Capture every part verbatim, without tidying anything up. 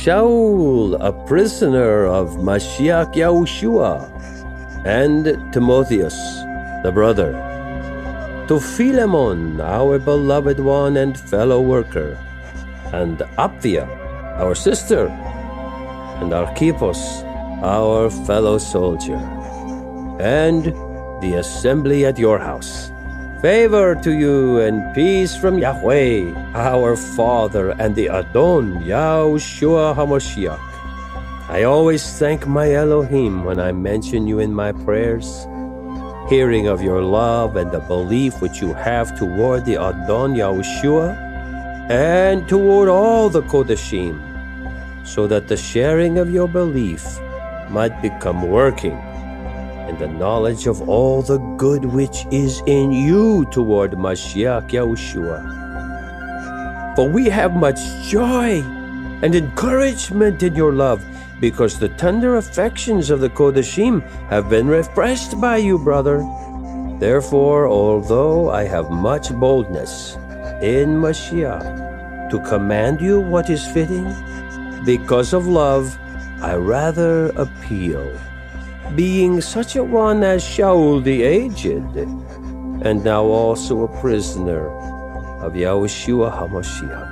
Shaul, a prisoner of Mashiach Yahushua, and Timotheus, the brother, to Philemon, our beloved one and fellow worker, and Apphia, our sister, and Archippus, our fellow soldier, and the assembly at your house. Favor to you and peace from Yahweh, our Father, and the Adon, Yahushua HaMashiach. I always thank my Elohim when I mention you in my prayers, hearing of your love and the belief which you have toward the Adon Yahushua and toward all the Kodashim, so that the sharing of your belief might become working in the knowledge of all the good which is in you toward Mashiach Yahushua. For we have much joy and encouragement in your love, because the tender affections of the Kodashim have been refreshed by you, brother. Therefore, although I have much boldness in Mashiach to command you what is fitting, because of love I rather appeal, being such a one as Shaul the aged, and now also a prisoner of Yahushua HaMashiach.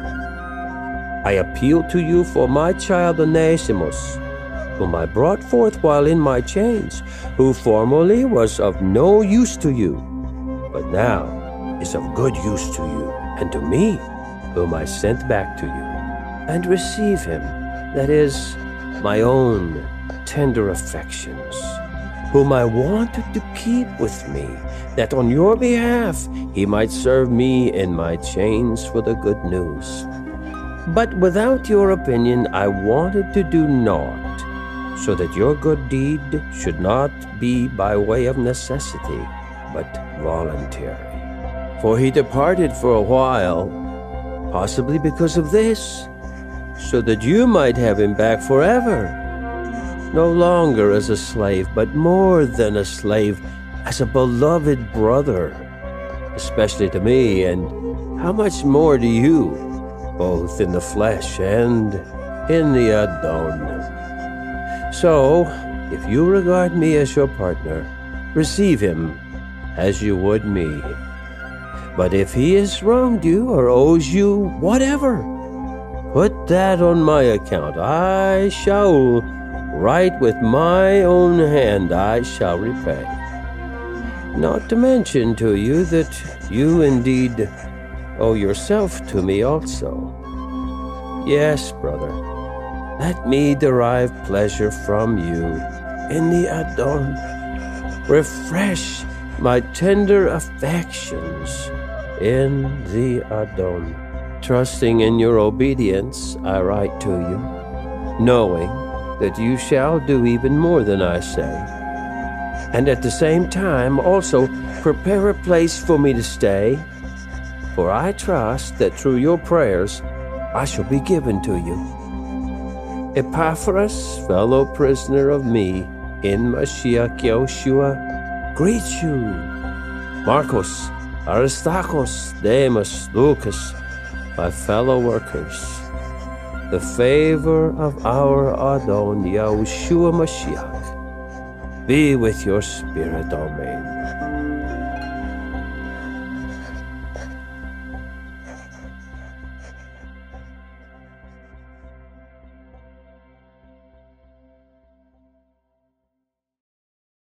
I appeal to you for my child Onesimus, whom I brought forth while in my chains, who formerly was of no use to you, but now is of good use to you and to me, whom I sent back to you. And receive him, that is, my own tender affections, whom I wanted to keep with me, that on your behalf he might serve me in my chains for the good news. But without your opinion I wanted to do naught, so that your good deed should not be by way of necessity, but voluntary. For he departed for a while, possibly because of this, so that you might have him back forever, no longer as a slave, but more than a slave, as a beloved brother, especially to me, and how much more to you, both in the flesh and in the Adon. So, if you regard me as your partner, receive him as you would me. But if he has wronged you or owes you whatever, put that on my account. I shall write with my own hand, I shall repay. Not to mention to you that you indeed owe yourself to me also. Yes, brother, let me derive pleasure from you in the Adon. Refresh my tender affections in the Adon. Trusting in your obedience, I write to you, knowing that you shall do even more than I say, and at the same time also prepare a place for me to stay, for I trust that through your prayers I shall be given to you. Epaphras, fellow prisoner of me in Mashiach Yahushua, greets you. Marcos, Aristarchus, Demas, Lucas, my fellow workers. The favor of our Adon Yahushua Mashiach be with your spirit, Amen.